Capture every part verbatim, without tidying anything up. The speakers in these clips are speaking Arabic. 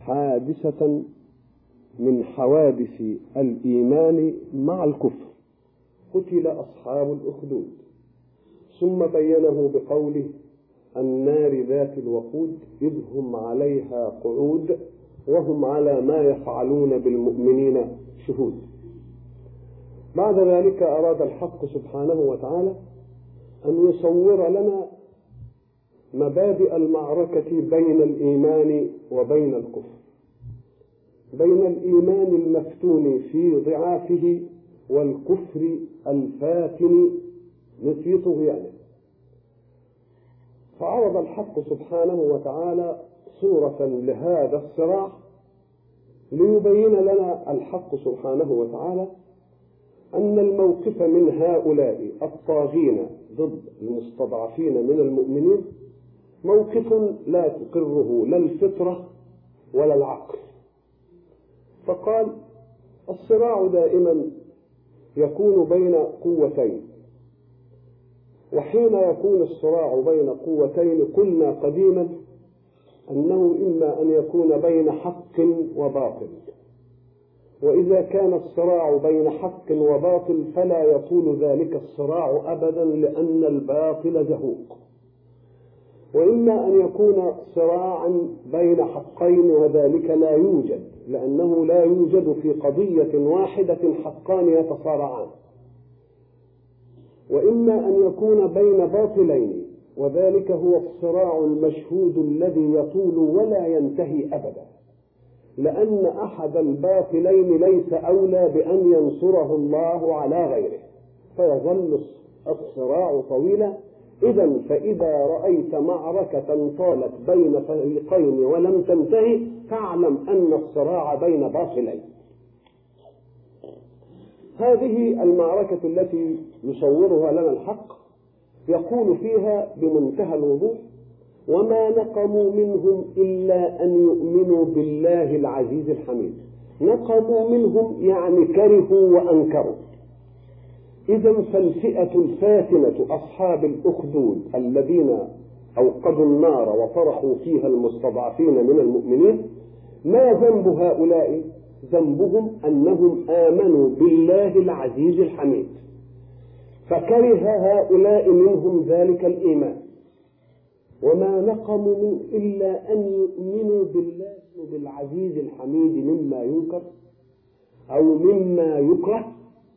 حادثة من حوادث الإيمان مع الكفر، قتل أصحاب الأخدود، ثم بينه بقوله: النار ذات الوقود إذ هم عليها قعود وهم على ما يفعلون بالمؤمنين شهود. بعد ذلك أراد الحق سبحانه وتعالى أن يصور لنا مبادئ المعركة بين الإيمان وبين الكفر، بين الإيمان المفتون في ضعافه والكفر الفاتن في طغيانه. فعرض الحق سبحانه وتعالى صورة لهذا الصراع ليبين لنا الحق سبحانه وتعالى أن الموقف من هؤلاء الطاغين ضد المستضعفين من المؤمنين موقف لا تقره لا الفطرة ولا العقل. فقال: الصراع دائما يكون بين قوتين، وحين يكون الصراع بين قوتين قلنا قديما أنه إما أن يكون بين حق وباطل، وإذا كان الصراع بين حق وباطل فلا يطول ذلك الصراع أبدا لأن الباطل زهوق، وإما أن يكون صراعا بين حقين وذلك لا يوجد، لأنه لا يوجد في قضية واحدة حقان يتصارعان، وإما أن يكون بين باطلين، وذلك هو الصراع المشهود الذي يطول ولا ينتهي أبدا، لأن أحد الباطلين ليس أولى بأن ينصره الله على غيره، فيظل الصراع طويلا. إذن فإذا رأيت معركة طالت بين فريقين ولم تنتهي فاعلم أن الصراع بين باطلين. هذه المعركة التي يصورها لنا الحق يقول فيها بمنتهى الوضوح: وما نقموا منهم إلا أن يؤمنوا بالله العزيز الحميد. نقموا منهم يعني كرهوا وأنكروا. إذن فالفئة الفاتنة أصحاب الأخدود الذين أوقدوا النار وطرحوا فيها المستضعفين من المؤمنين، ما ذنب هؤلاء؟ ذنبهم أنهم آمنوا بالله العزيز الحميد، فكره هؤلاء منهم ذلك الإيمان. وما نقموا منه إلا أن يؤمنوا بالله بالعزيز الحميد مما ينكر أو مما يكره.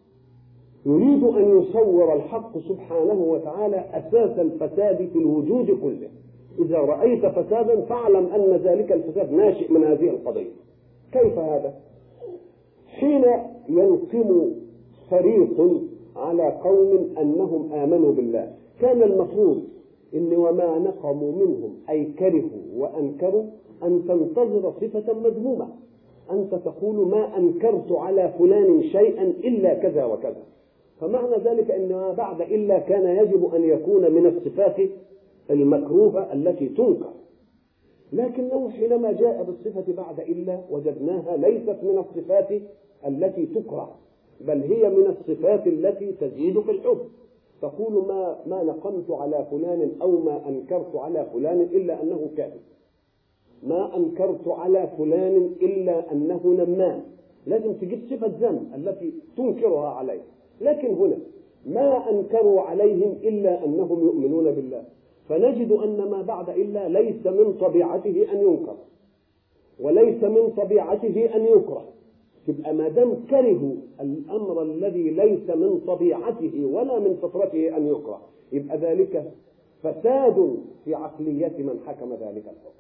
يريد أن يصور الحق سبحانه وتعالى أساس الفساد في الوجود كله. إذا رأيت فسادا فاعلم أن ذلك الفساد ناشئ من هذه القضية. كيف هذا؟ حين ينقم فريق على قوم أنهم آمنوا بالله، كان المفروض إن وما نقموا منهم أي كرهوا وأنكروا أن تنتظر صفة مذمومة، أنت تقول ما أنكرت على فلان شيئا إلا كذا وكذا، فمعنى ذلك أن ما بعد إلا كان يجب أن يكون من الصفات المكروهة التي تنكر. لكنه حينما جاء بالصفة بعد إلا وجدناها ليست من الصفات التي تكره، بل هي من الصفات التي تزيد في الحب. تقول ما ما نقمت على فلان أو ما أنكرت على فلان إلا أنه كاذب، ما أنكرت على فلان إلا أنه نمام. لازم تجد صفة ذم التي تنكرها عليه. لكن هنا ما أنكروا عليهم إلا أنهم يؤمنون بالله، فنجد أن ما بعد إلا ليس من طبيعته أن ينكر وليس من طبيعته أن يكره. يبقى ما دام كرهوا الأمر الذي ليس من طبيعته ولا من فطرته أن يكره، يبقى ذلك فساد في عقلية من حكم ذلك الحكم.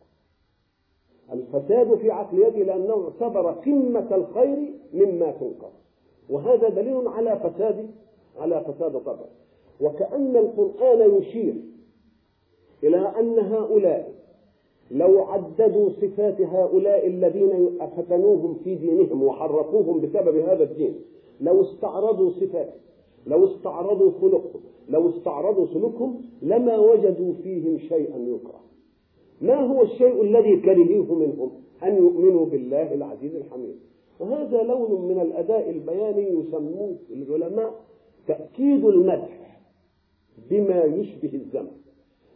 الفساد في عقليته لأنه اعتبر قمة الخير مما تنكر، وهذا دليل على فساد على فساد طبع. وكأن القرآن يشير إلى أن هؤلاء لو عددوا صفات هؤلاء الذين فتنوهم في دينهم وحرقوهم بسبب هذا الدين، لو استعرضوا صفات، لو استعرضوا خلقهم، لو استعرضوا سلوكهم، لما وجدوا فيهم شيئا يكره. ما هو الشيء الذي كرهوه منهم؟ أن يؤمنوا بالله العزيز الحميد. وهذا لون من الأداء البياني يسموه العلماء تأكيد المدح بما يشبه الذم.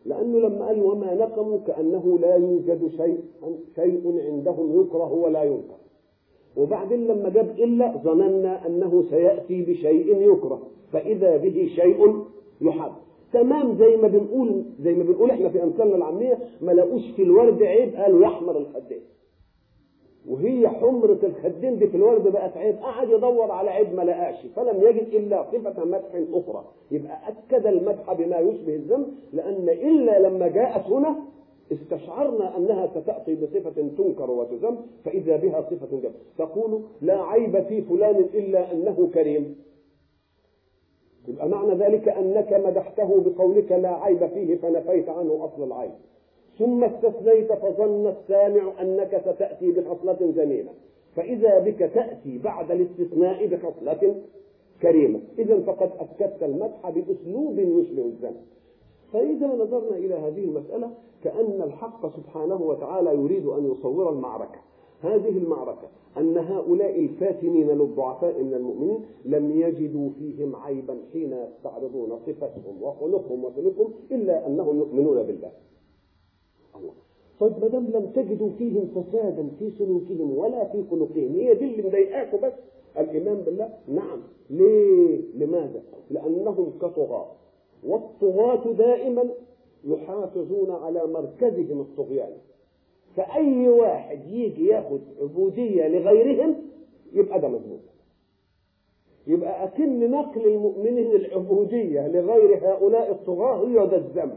لأنه لما قال وما نقموا كأنه لا يوجد شيء شيء عندهم يكره ولا ينكر، وبعدين لما جاب إلا ظننا أنه سيأتي بشيء يكره فإذا به شيء يحب. تمام زي ما بنقول زي ما بنقول احنا في أمثالنا العامية ما لقوش في الورد عيب قالوا يحمر الخدين، وهي حمرة الخدين دي في الورد بقت عيب، قعد يدور على عيب ما لقاش فلم يجد إلا صفة مدح أخرى، يبقى أكد المدح بما يشبه الذم، لأن إلا لما جاءت هنا استشعرنا أنها ستأتي بصفة تنكر وتذم فإذا بها صفة جم. تقول لا عيب في فلان إلا أنه كريم، يبقى معنى ذلك أنك مدحته بقولك لا عيب فيه فنفيت عنه أصل العيب، ثم استثنيت فظن السامع أنك ستأتي بخصلة ذميمة فإذا بك تأتي بعد الاستثناء بخصلة كريمة، إذن فقد أكدت المدح بأسلوب يشبه الذم. فإذا نظرنا إلى هذه المسألة كأن الحق سبحانه وتعالى يريد أن يصور المعركة، هذه المعركة أن هؤلاء الفاتنين للضعفاء من المؤمنين لم يجدوا فيهم عيبا حين يستعرضون صفتهم وخلقهم وسلوكهم إلا أنهم يؤمنون بالله. الله. طيب ما دام لم تجدوا فيهم فسادا في سلوكهم ولا في خلقهم، هي دي اللي مضايقاكم بس الإيمان بالله؟ نعم. ليه؟ لماذا؟ لأنهم كطغاة، والطغاة دائما يحافظون على مركزهم الطغيان، فأي واحد يجي ياخد عبودية لغيرهم يبقى ده مذموم، يبقى أكن نقل المؤمنين العبودية لغير هؤلاء الطغاة هو ده الذنب.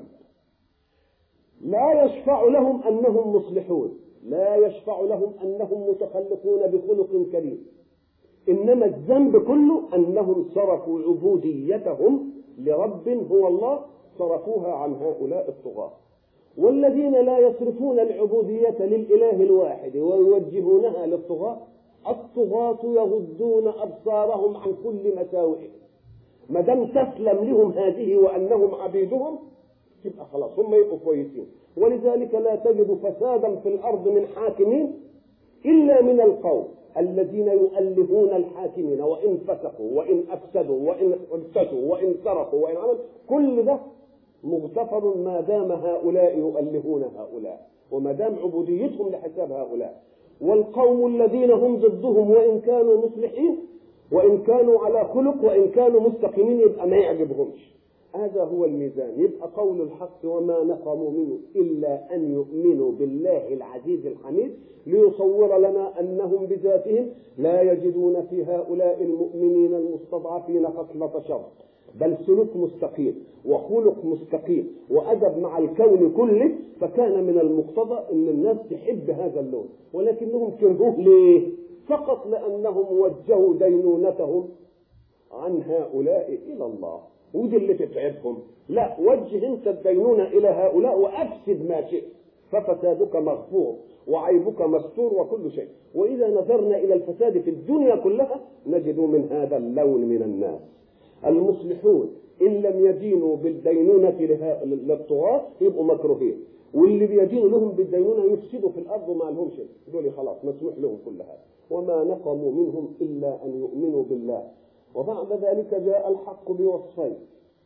لا يشفع لهم أنهم مصلحون، لا يشفع لهم أنهم متخلقون بخلق كريم، إنما الذنب كله أنهم صرفوا عبوديتهم لرب هو الله، صرفوها عن هؤلاء الطغاة. والذين لا يصرفون العبودية للإله الواحد ويوجهونها للطغاة، الطغاة يغضون أبصارهم عن كل مساوئهم، ما دام تسلم لهم هذه وأنهم عبيدهم تبقى خلاص هم يبقوا كويسين. ولذلك لا تجد فسادا في الأرض من حاكمين إلا من القوم الذين يؤلهون الحاكمين، وإن فسقوا وإن أفسدوا وإن ارتشوا وإن سرقوا وإن عملوا، كل ده مغتفر ما دام هؤلاء يؤلهون هؤلاء وما دام عبوديتهم لحساب هؤلاء. والقوم الذين هم ضدهم وإن كانوا مصلحين وإن كانوا على خلق وإن كانوا مستقيمين يبقى ما يعجبهمش. هذا هو الميزان. يبقى قول الحق وما نقموا منه إلا أن يؤمنوا بالله العزيز الحميد، ليصور لنا أنهم بذاتهم لا يجدون في هؤلاء المؤمنين المستضعفين خصلة شر، بل سلوك مستقيم وخلق مستقيم وأدب مع الكون كله، فكان من المقتضى أن الناس تحب هذا اللون، ولكنهم كرهوه ليه؟ فقط لأنهم وجهوا دينونتهم عن هؤلاء إلى الله، ودي اللي تتعبهم. لا، وجه انت الدينونة إلى هؤلاء وأفسد ما شئت، ففسادك مغفور وعيبك مستور وكل شيء. وإذا نظرنا إلى الفساد في الدنيا كلها نجد من هذا اللون من الناس المصلحون إن لم يدينوا بالدينونة للطغاة يبقوا مكروهين، واللي بيدينوا لهم بالدينونة يفسدوا في الأرض وما لهم شيء، دول خلاص مسموح لهم كل هذا. وما نقموا منهم إلا أن يؤمنوا بالله. وبعد ذلك جاء الحق بوصفين،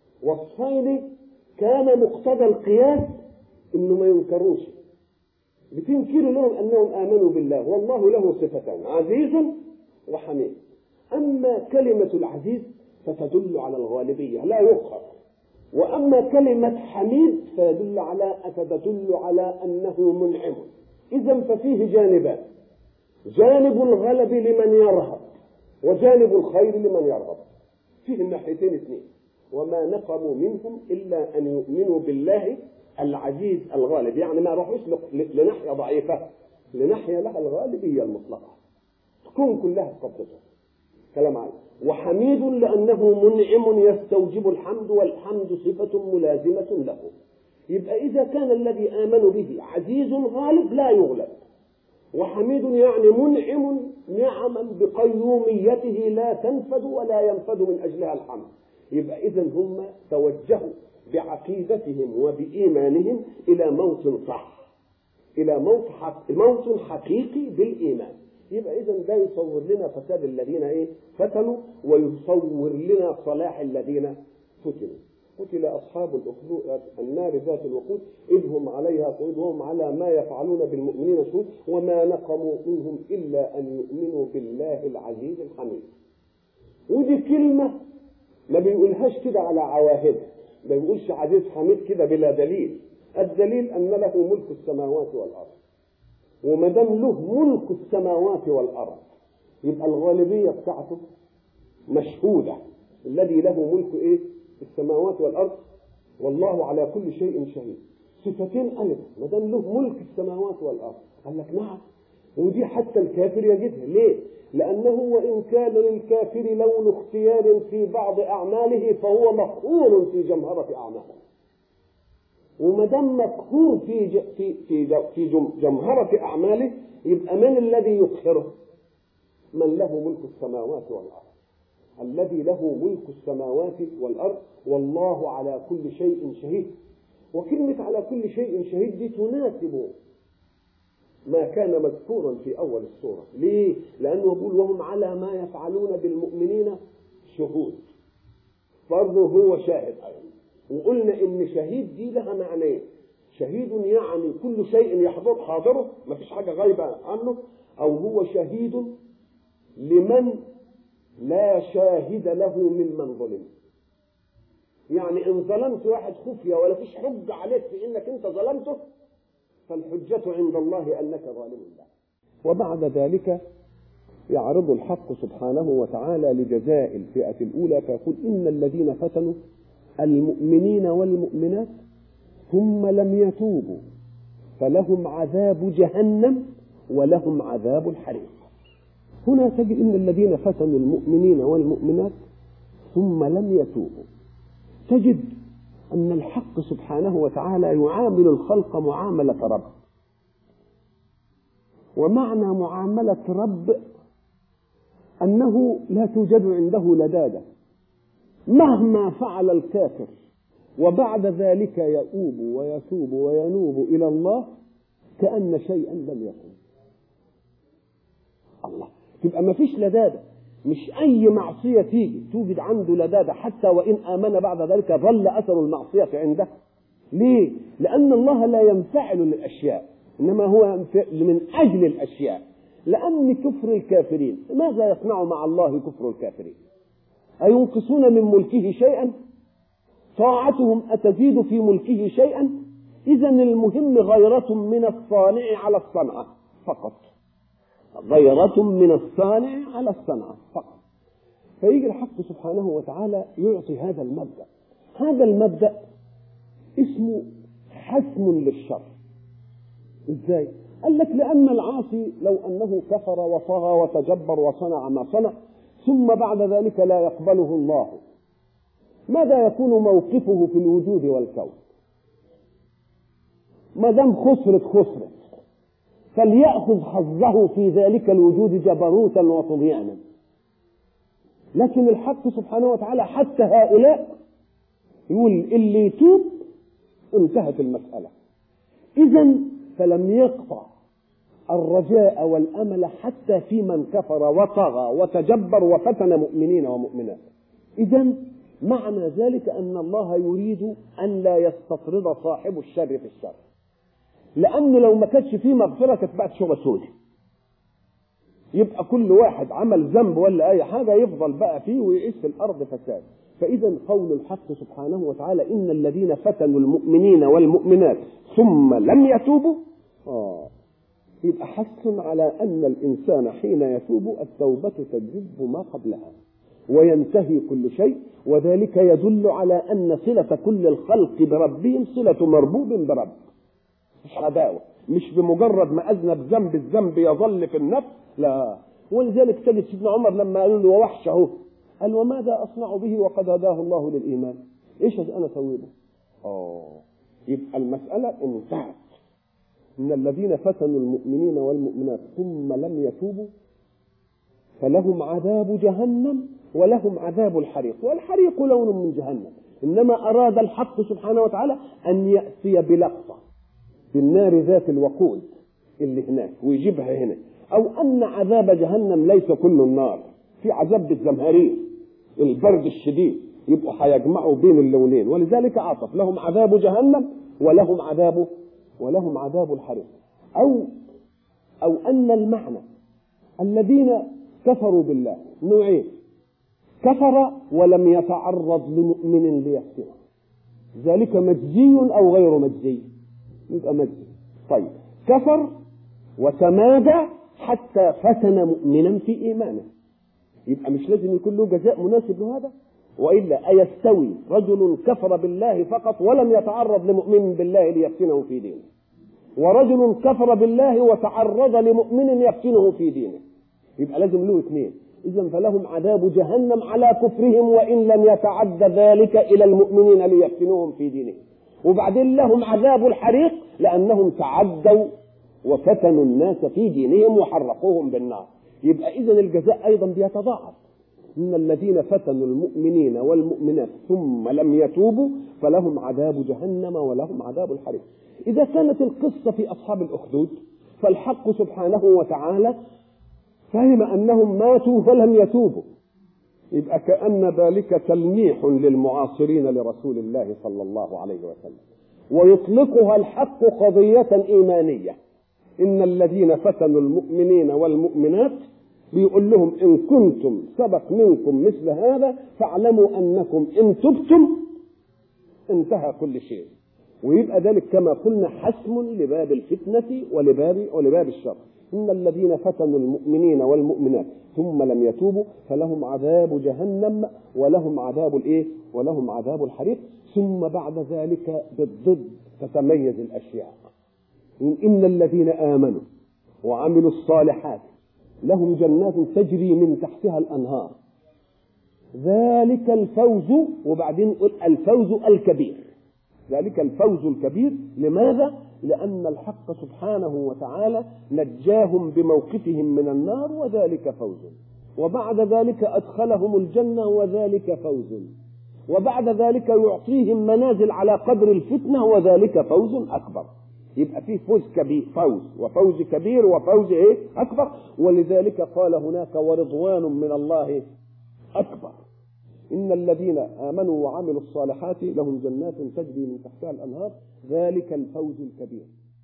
وصفين كان مقتضى القياس إنه ما ينكروش، بتنكر لهم أنهم آمنوا بالله، والله له صفتان عزيز وحميد. أما كلمة العزيز فتدل على الغالبية لا يقهر، وأما كلمة حميد فيدل على فتدل على أنه منعم. إذن ففيه جانبان، جانب الغلب لمن يرهب وجانب الخير لمن يرغب، فيه الناحيتين اثنين. وما نقموا منهم إلا أن يؤمنوا بالله العزيز الغالب، يعني ما راحوش لناحية ضعيفة، لناحية لها الغالبية المطلقة تكون كلها قبضتها كلام عالي. وحميد لأنه منعم يستوجب الحمد، والحمد صفة ملازمة له. يبقى إذا كان الذي آمنوا به عزيز غالب لا يغلب، وحميد يعني منعم نعما بقيوميته لا تنفد ولا ينفد من أجلها الحمد، يبقى إذن هم توجهوا بعقيدتهم وبإيمانهم إلى موت صح، إلى موت, حق موت حقيقي بالإيمان. يبقى إذن ده يصور لنا فساد الذين إيه فتنوا، ويصور لنا صلاح الذين فتنوا. قتل أصحاب الأخدود النار ذات الوقود إذ هم عليها قعود وهم على ما يفعلون بالمؤمنين شهود وما نقموا منهم إلا أن يؤمنوا بالله العزيز الحميد. ودي كلمة ما بيقولهاش كده على عواهد، ما بيقولش عزيز حميد كده بلا دليل. الدليل أن له ملك السماوات والأرض، وما دام له ملك السماوات والأرض يبقى الغالبية بتاعته مشهودة. الذي له ملك إيه؟ السماوات والأرض والله على كل شيء شهيد. صفتين ألف، ما دام له ملك السماوات والأرض. قال لك نعم، ودي حتى الكافر يجدها. ليه؟ لأنه وإن كان للكافر لون اختيار في بعض أعماله فهو مقهور في جمهرة أعماله. وما دام مقهور في في في في جمهرة أعماله يبقى من الذي يقهره؟ من له ملك السماوات والأرض، الذي له ملك السماوات والأرض والله على كل شيء شهيد. وكلمة على كل شيء شهيد دي تناسب ما كان مذكورا في أول السورة. ليه؟ لأنه يقول وهم على ما يفعلون بالمؤمنين شهود، برضه هو شاهد أيضا. وقلنا إن شهيد دي لها معنيين، شهيد يعني كل شيء يحضر حاضره ما فيش حاجة غايبة عنه، أو هو شهيد لمن لا شاهد له ممن ظلم. يعني إن ظلمت واحد خفية ولا فيش حجة عليك في إنك أنت ظلمته فالحجة عند الله أنك ظالم له. وبعد ذلك يعرض الحق سبحانه وتعالى لجزاء الفئة الأولى فيقول إن الذين فتنوا المؤمنين والمؤمنات ثم لم يتوبوا فلهم عذاب جهنم ولهم عذاب الحريق. هنا تجد إن الذين فتنوا المؤمنين والمؤمنات ثم لم يتوبوا، تجد أن الحق سبحانه وتعالى يعامل الخلق معاملة رب. ومعنى معاملة رب أنه لا توجد عنده لدادة، مهما فعل الكافر وبعد ذلك يؤوب ويتوب وينوب إلى الله كأن شيئا لم يكن. الله، تبقى ما فيش لدادة، مش أي معصية تيجي توجد عنده لدادة حتى وإن آمن بعد ذلك ظل أثر المعصية عنده. ليه؟ لأن الله لا ينفعل للأشياء إنما هو من أجل الأشياء. لأن كفر الكافرين ماذا يصنع مع الله كفر الكافرين؟ أينقصون من ملكه شيئا؟ طاعتهم أتزيد في ملكه شيئا؟ إذن المهم غيرة من الصانع على الصنعة فقط، غيرة من الصانع على الصنعة فقط. فيجي الحق سبحانه وتعالى يعطي هذا المبدأ. هذا المبدأ اسمه حسم للشر. إزاي؟ قال لك لأن العاصي لو أنه كفر وطغى وتجبر وصنع ما صنع ثم بعد ذلك لا يقبله الله، ماذا يكون موقفه في الوجود والكون؟ ما دام خسرت خسرت فليأخذ حظه في ذلك الوجود جبروتا وطغيانا. لكن الحق سبحانه وتعالى حتى هؤلاء يقول اللي يتوب انتهت المسألة. إذن فلم يقطع الرجاء والأمل حتى في من كفر وطغى وتجبر وفتن مؤمنين ومؤمنات. إذن معنى ذلك أن الله يريد أن لا يستطرد صاحب الشر في الشر، لأن لو ما كانش فيه مغفرة كانت بقت شغل سودي، يبقى كل واحد عمل ذنب ولا أي حاجة يفضل بقى فيه ويعيش في الأرض فساد. فإذا قول الحق سبحانه وتعالى إن الذين فتنوا المؤمنين والمؤمنات ثم لم يتوبوا آه يبقى حث على أن الإنسان حين يتوب التوبة تجذب ما قبلها وينتهي كل شيء. وذلك يدل على أن صلة كل الخلق بربهم صلة مربوب برب، مش عداوة، مش بمجرد ما أذنب ذنب الذنب يظل في النفس، لا. ولذلك تجد سيدنا عمر لما قالوا له ووحشه قال وماذا أصنع به وقد هداه الله للإيمان؟ إيش أنا أسويه؟ آه يبقى المسألة انتهت. إن الذين فتنوا المؤمنين والمؤمنات ثم لم يتوبوا فلهم عذاب جهنم ولهم عذاب الحريق. والحريق لون من جهنم، إنما أراد الحق سبحانه وتعالى أن يأتي بلقطة بالنار ذات الوقود اللي هناك ويجيبها هنا، أو أن عذاب جهنم ليس كل النار، في عذاب بالزمهرير البرد الشديد يبقوا هيجمعوا بين اللونين، ولذلك عطف لهم عذاب جهنم ولهم عذاب ولهم عذاب الحريق. أو أو أن المعنى الذين كفروا بالله نوعين: كفر ولم يتعرض لمؤمن ليفتنه، ذلك مجزي أو غير مجزي؟ يبقى مجزي. طيب كفر وتمادى حتى فتن مؤمنا في إيمانه، يبقى مش لازم يكون له جزاء مناسب لهذا؟ وإلا أيستوي رجل كفر بالله فقط ولم يتعرض لمؤمن بالله ليفتنه في دينه، ورجل كفر بالله وتعرض لمؤمن يفتنه في دينه؟ يبقى لازم له اثنين. إذن فلهم عذاب جهنم على كفرهم وإن لم يتعد ذلك إلى المؤمنين ليفتنوهم في دينهم، وبعدين لهم عذاب الحريق لأنهم تعدوا وفتنوا الناس في دينهم وحرقوهم بالنار. يبقى إذن الجزاء أيضا بيتضاعف. إن الذين فتنوا المؤمنين والمؤمنات ثم لم يتوبوا فلهم عذاب جهنم ولهم عذاب الحريق. إذا كانت القصة في أصحاب الأخدود فالحق سبحانه وتعالى فهم أنهم ماتوا فلم يتوبوا، يبقى كأن ذلك تلميح للمعاصرين لرسول الله صلى الله عليه وسلم، ويطلقها الحق قضية إيمانية. إن الذين فتنوا المؤمنين والمؤمنات بيقول لهم إن كنتم سبق منكم مثل هذا فاعلموا أنكم إن تبتم انتهى كل شيء، ويبقى ذلك كما قلنا حسم لباب الفتنة ولباب ولباب الشر. إن الذين فتنوا المؤمنين والمؤمنات ثم لم يتوبوا فلهم عذاب جهنم ولهم عذاب الايه ولهم عذاب الحريق. ثم بعد ذلك بالضد تتميز الأشياء. إن الذين آمنوا وعملوا الصالحات لهم جنات تجري من تحتها الأنهار ذلك الفوز، وبعدين الفوز الكبير، ذلك الفوز الكبير. لماذا؟ لأن الحق سبحانه وتعالى نجاهم بموقفهم من النار وذلك فوز، وبعد ذلك أدخلهم الجنة وذلك فوز، وبعد ذلك يعطيهم منازل على قدر الفتنة وذلك فوز أكبر. يبقى فيه فوز كبير، فوز وفوز كبير وفوز إيه؟ أكبر. ولذلك قال هناك ورضوان من الله أكبر. إن الذين آمنوا وعملوا الصالحات لهم جنات تجري من تحتها الأنهار ذلك الفوز الكبير.